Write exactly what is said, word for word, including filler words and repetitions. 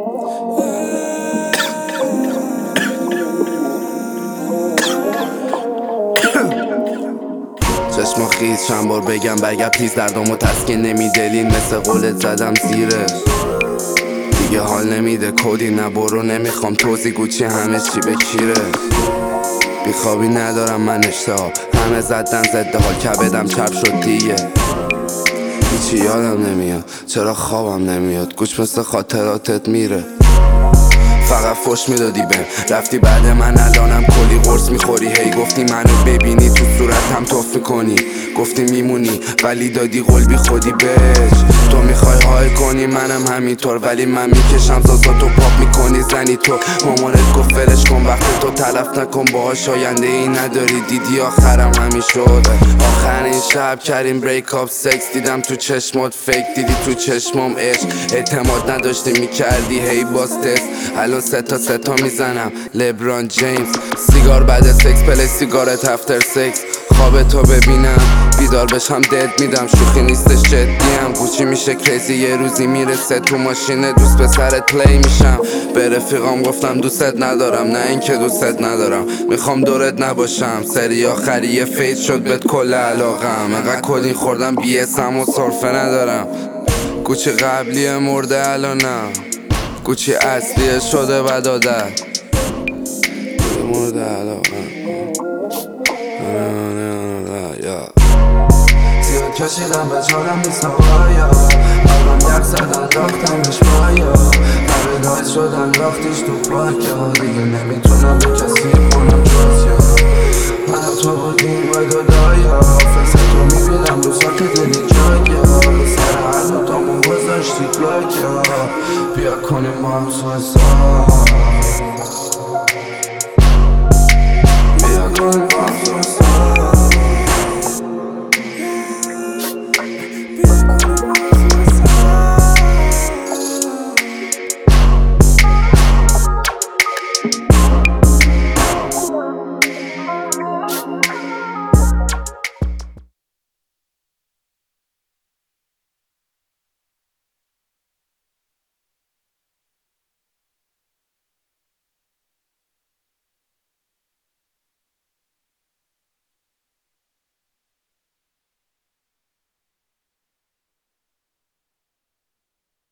چشم خیز چند بار بگم بگه پیز دردامو تسکین نمیدلین مثل قولت زدم زیرش دیگه حال نمیده کدی نه برو نمیخوام توضیح گوچی همه چی به کیره بیخوابی ندارم من اشتهاب همه زدن زده حال کبدم چپ شد دیگه هیچی یادم نمیاد چرا خوابم نمیاد گوش مثل خاطراتت میره فقط فش میدادی بهم رفتی بعد من الانم کلی قرص میخوری هی گفتی منو ببینی تو صورتم توف میکنی گفتی میمونی ولی دادی قول بی خودی بهش تو میخوای های کنی منم همینطور ولی من میکشم زازاتو پاپ میکنی زنی تو مامانت گفت فرش کن وقت تو تلف نکن باهاش آینده ای نداری دیدی آخرم همین شد آخرین شب کردیم بریک آپ سکس دیدم تو چشمات فیک دیدی تو چشمام عشق اعتماد نداشتی میکردی هی باز تست الان سه تا سه تا میزنم لبران جیمز سیگار بعد سکس پلی سیگارت افتر سکس خواب تو ببینم بیدار بشم دد میدم شوخی نیستش جدیم گوچی میشه کریزی یه روزی میرسه تو ماشینه دوست به سرت پلی میشم به رفیقام گفتم دوستت ندارم نه اینکه دوستت ندارم میخوام دورت نباشم سری آخری یه فیت شد بهت کل علاقم انقدر کدین خوردم بیسم و صرفه ندارم گوچی قبلی مرده الانم گوچی اصلیه شده بد عادت مرده علاقم زیاد کشیدم به چارم نیستم بایا الان یک زدن راختمش بایا پردایز شدن راختیش تو پاکیا دیگه نمیتونم به کسی کنم جازیا من تو بودیم و دایا فکر تو میبینم رو ساک دلی جایا سر هر دوتامون گذاشتی پلاکیا بیا کنیم ما هم سوزا بیا کنیم ما هم سوزا